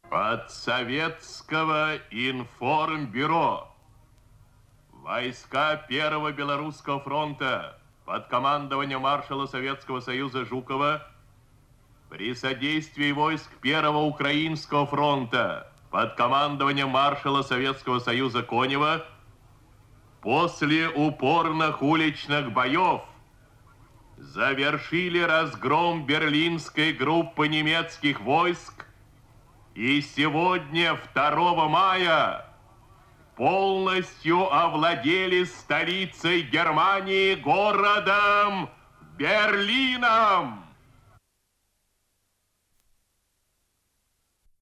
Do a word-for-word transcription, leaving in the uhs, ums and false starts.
От Советского информбюро. Войска Первого Белорусского фронта под командованием маршала Советского Союза Жукова при содействии войск Первого Украинского фронта под командованием маршала Советского Союза Конева после упорных уличных боев завершили разгром берлинской группы немецких войск и сегодня, второго мая, полностью овладели столицей Германии, городом Берлином.